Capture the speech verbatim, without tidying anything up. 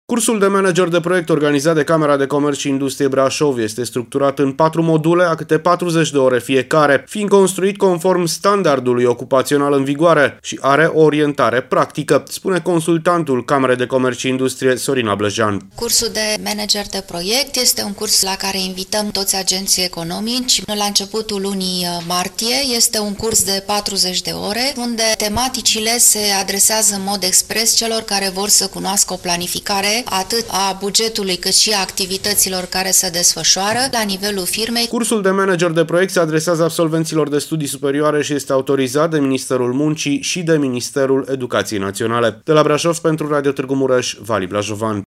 Cursul de manager de proiect organizat de Camera de Comerț și Industrie Brașov este structurat în patru module a câte patruzeci de ore fiecare, fiind construit conform standardului ocupațional în vigoare și are o orientare practică, spune consultantul Camerei de Comerț și Industrie Sorina Blăjean. Cursul de manager de proiect este un curs la care invităm toți agenții economici. La începutul lunii martie este un curs de patruzeci de ore, unde tematicile se adresează în mod expres celor care vor să cunoască o planificare atât a bugetului cât și a activităților care se desfășoară la nivelul firmei. Cursul de manager de proiect se adresează absolvenților de studii superioare și este autorizat de Ministerul Muncii și de Ministerul Educației Naționale. De la Brașov pentru Radio Târgu Mureș, Vali Blajovan.